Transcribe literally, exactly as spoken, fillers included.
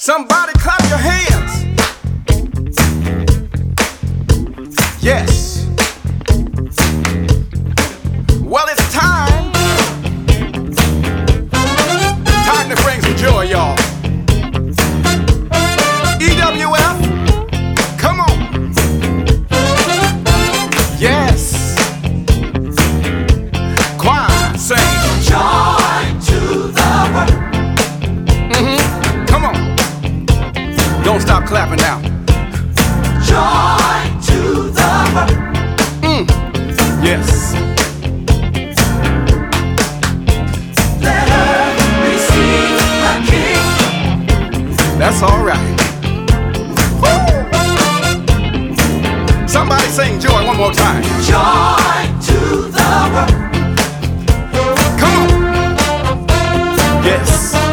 Somebody clap your hands. Yes. Well, it's time. Time to bring some joy, y'all. E W F, come on. Yes. Choir, sing. Joy to the world. Mm-hmm. Come on. Don't stop clapping now. Joy to the world. Mm. Yes. Let earth receive the King. That's all right. Woo! Somebody sing joy one more time. Joy to the world. Come on. Yes.